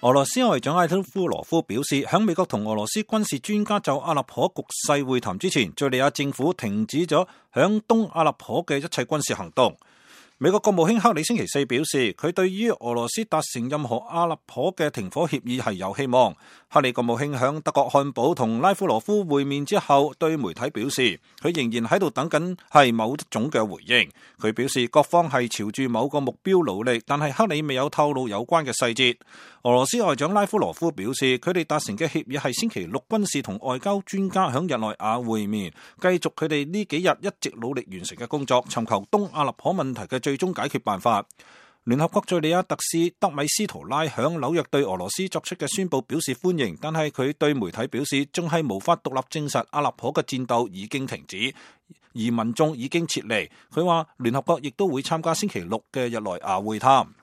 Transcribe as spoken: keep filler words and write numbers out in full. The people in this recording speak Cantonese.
俄羅斯外長拉夫羅夫表示，喺美國同俄羅斯軍事專家就阿勒頗局勢會談之前，敘利亞政府停止咗響東阿勒頗嘅一切軍事行動。美國國務卿克里星期四表示，佢對於俄羅斯達成任何阿勒頗嘅停火協議係有希望。克里國務卿響德國漢堡同拉夫羅夫會面之後，對媒體表示，佢仍然喺度等緊係某種嘅回應。佢表示各方係朝住某個目標努力，但係克里未有透露有關嘅細節。俄羅斯外長拉夫羅夫表示，佢哋達成嘅協議係星期六軍事同外交專家響日內瓦會面，繼續佢哋呢幾日一直努力完成嘅工作，尋求東阿勒頗問題嘅最終解決辦法。聯合國敘利亞特使德米斯圖拉響紐約對俄羅斯作出嘅宣佈表示歡迎，但係佢對媒體表示，仲係無法獨立證實阿勒頗嘅戰鬥已經停止，而民眾已經撤離。佢話聯合國亦都會參加星期六嘅日內瓦會談。